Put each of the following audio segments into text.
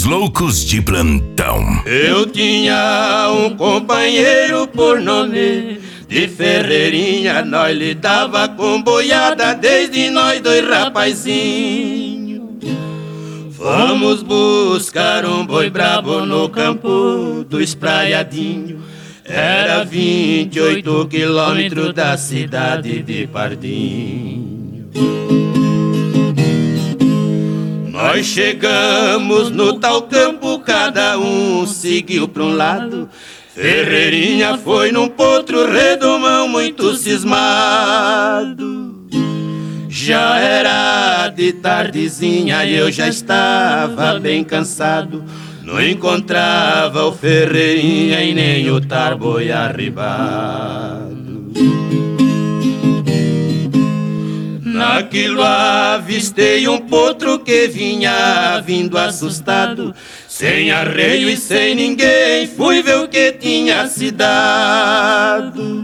loucos de plantão. Eu tinha um companheiro por nome de Ferreirinha, nós lidava com boiada desde nós dois rapazinhos. Vamos buscar um boi brabo no campo do Espraiadinho. Era 28 quilômetros da cidade de Pardinho. Nós chegamos no tal campo, cada um seguiu pra um lado. Ferreirinha foi num potro redomão muito cismado. Já era de tardezinha e eu já estava bem cansado. Não encontrava o Ferreirinha e nem o Tarboi arribado. Naquilo avistei um potro que vinha vindo assustado. Sem arreio e sem ninguém, fui ver o que tinha se dado.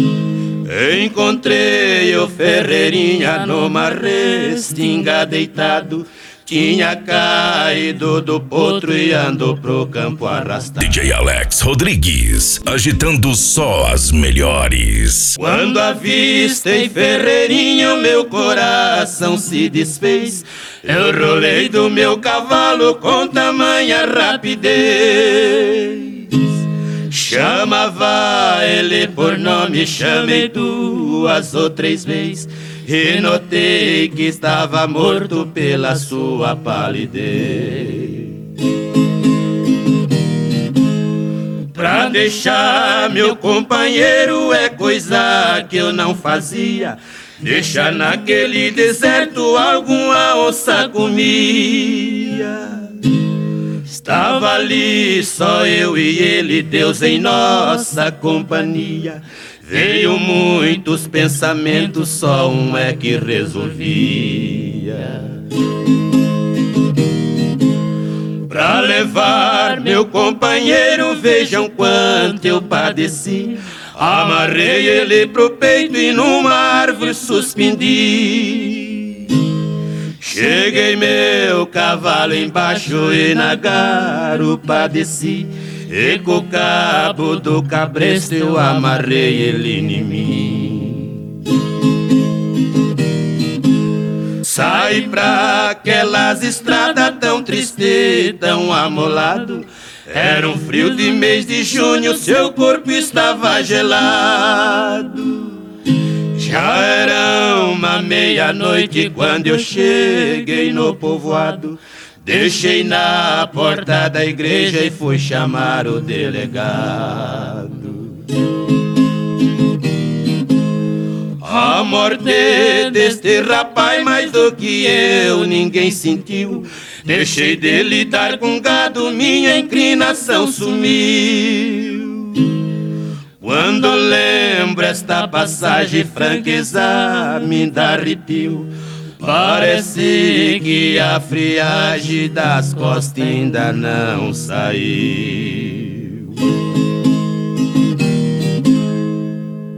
Encontrei o Ferreirinha numa restinga deitado. Tinha caído do potro e andou pro campo arrastado. DJ Alex Rodrigues, agitando só as melhores. Quando avistei Ferreirinha, o meu coração se desfez. Eu rolei do meu cavalo com tamanha rapidez. Chamava ele por nome, chamei 2 ou 3 vezes. E notei que estava morto pela sua palidez. Pra deixar meu companheiro é coisa que eu não fazia. Deixar naquele deserto alguma onça comia. Estava ali só eu e ele, Deus em nossa companhia. Veio muitos pensamentos, só um é que resolvia. Pra levar meu companheiro, vejam quanto eu padeci. Amarrei ele pro peito e numa árvore suspendi. Cheguei meu cavalo embaixo e na garupa desci. E com o cabo do cabresto eu amarrei ele em mim. Saí pra aquelas estradas tão triste, tão amolado. Era um frio de mês de junho, seu corpo estava gelado. Já era uma meia-noite quando eu cheguei no povoado. Deixei na porta da igreja e fui chamar o delegado. A morte deste rapaz mais do que eu ninguém sentiu. Deixei de lidar com gado, minha inclinação sumiu. Quando lembro esta passagem, franqueza me dá arrepio. Parece que a friagem das costas ainda não saiu.